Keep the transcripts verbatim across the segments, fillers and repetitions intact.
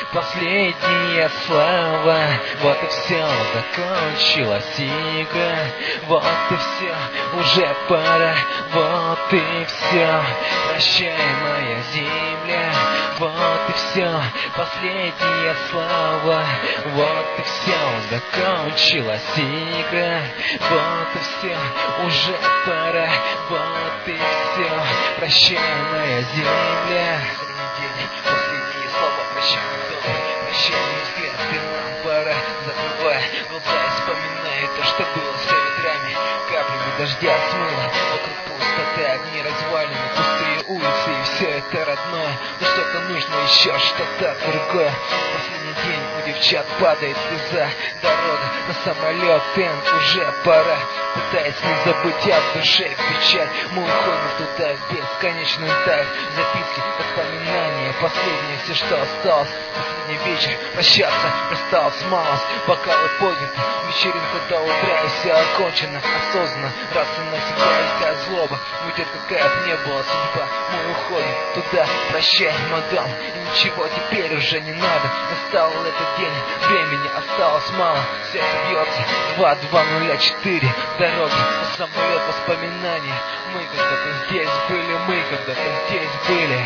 последняя слава. Вот и все, закончилась игра. Вот и все, уже пора. Вот и все, прощай, моя земля. Вот и все, последняя слава. Вот и все, закончилась игра. Вот и все, уже пора. Вот и все, прощай, моя земля. Последние слова, прощай, дом, прощай, взгляд, и нам пора. Закрывая глаза и вспоминая то, что было все ветрами, каплями дождя смыло. Вокруг пустота, огни развалины, пустые улицы, и все это родное. Но что-то нужно еще, что-то другое. Последний день у девчат падает слеза. Дорога на самолет, тент, уже пора. Пытаясь не забыть, а в душе печаль. Мы уходим туда, в бесконечную даль. Записки, воспоминания, последнее все, что осталось. Последний вечер, прощаться осталось малость. Бокалы подняты, вечеринка до утра, и все окончено. Осознанно, раз и навсегда, и вся злоба уйдет, какая бы не была судьба. Мы уходим туда, прощай, мадам. И ничего теперь уже не надо. Настал этот день, времени осталось мало. Сердце бьется, два два нуля четыре. Дороги, самолет, воспоминания. Мы когда-то здесь были, мы когда-то здесь были.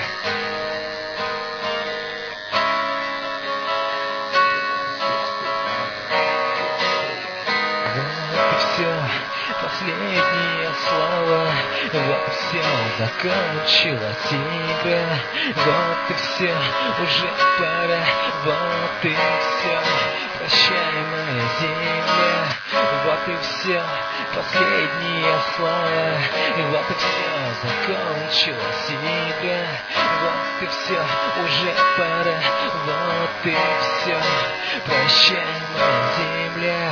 Вот и все, последняя слава. Вот и все, закончилась игра. Вот и все, уже пора. Вот и все, прощай, моя земля. Вот и все, последняя слава. Вот и все, закончилась игра. Вот и все, уже пора. Вот и все, прощай, моя земля.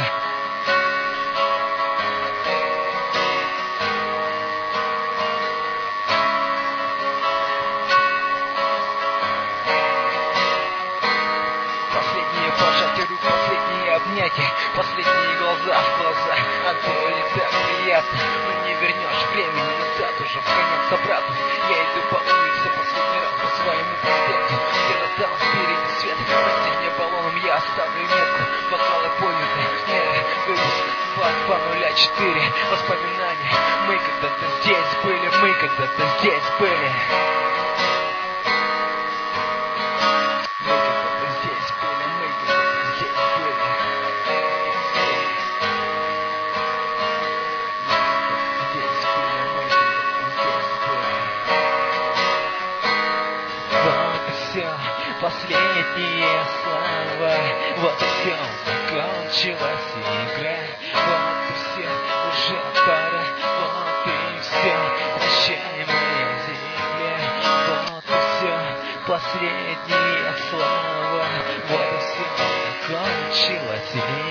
Последние обнятия, последние глаза в глаза. А было так приятно, но не вернешь времени назад. Уже в конец обратно я иду по улице последний раз по своему проспекту. Где-то там впереди свет, на стене баллоном я оставлю метку. Бокалы подняты, меры, выпуск два два нуля четыре. Воспоминания, мы когда-то здесь были, мы когда-то здесь были. Последняя слава. Вот и все, закончилась игра. Вот и все, уже пора. Вот и все, прощай, моя земля. Вот и все, последняя слава. Вот и все, закончилась игра.